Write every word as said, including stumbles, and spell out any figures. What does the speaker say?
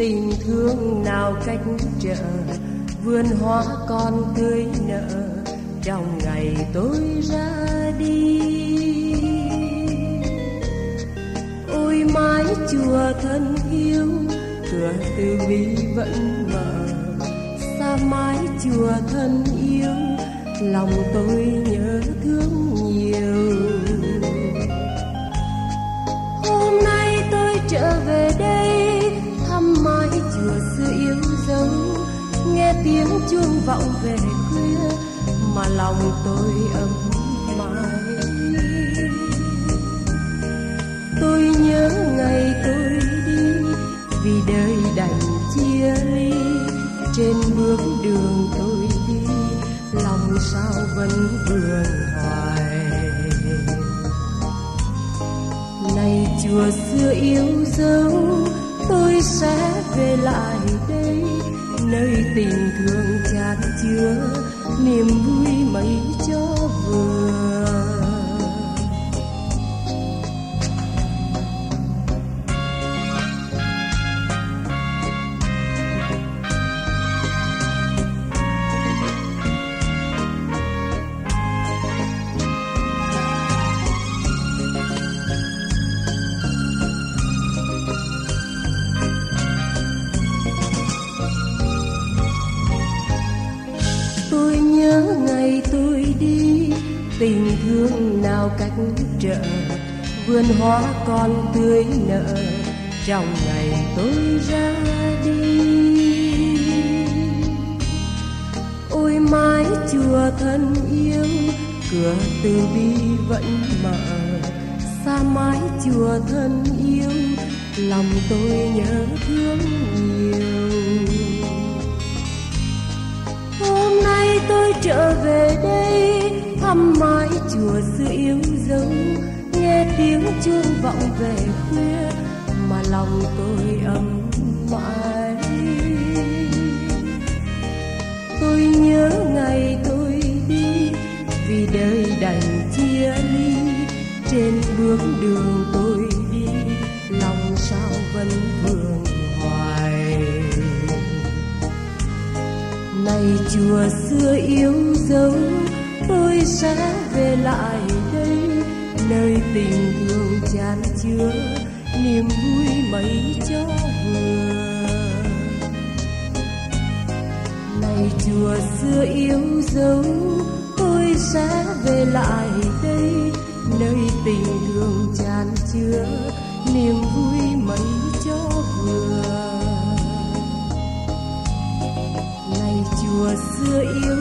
tình thương nào cách trở, vườn hoa còn tươi nở trong ngày tôi ra đi. Ôi mái chùa thân yêu, cửa từ bi vẫn mở, xa mái chùa thân yêu, lòng tôi nhớ thương nhiều. Hôm nay tôi trở về đây thăm mái chùa xưa yêu dấu, nghe tiếng chuông vọng về khuya mà lòng tôi ấm mãi. Tôi nhớ ngày tôi đi vì đời đành chia ly, trên bước đường tôi đi lòng sao vẫn vương hoài. Này chùa xưa yêu dấu, tôi sẽ về lại đây, nơi tình thương chan chứa niềm vui mấy cho vừa. Tôi nhớ ngày tôi đi, tình thương nào cách trở, vườn hoa còn tươi nở trong ngày tôi ra đi. Ôi mái chùa thân yêu, cửa từ bi vẫn mở, xa mái chùa thân yêu, lòng tôi nhớ thương nhiều. Hôm nay tôi trở về đây thăm mái chùa xưa yêu dấu, nghe tiếng chuông vọng về khuya mà lòng tôi ấm mãi. Tôi nhớ ngày tôi đi vì đời đành chia ly, trên bước đường tôi đi lòng sao vẫn vương hoài. Này chùa xưa yêu dấu, tôi sẽ về lại đây, nơi tình thương chan chứa niềm vui mấy cho vừa. Này chùa xưa yêu dấu, tôi sẽ về lại đây, nơi tình thương chan chứa niềm vui mấy cho vừa. Này chùa xưa yêu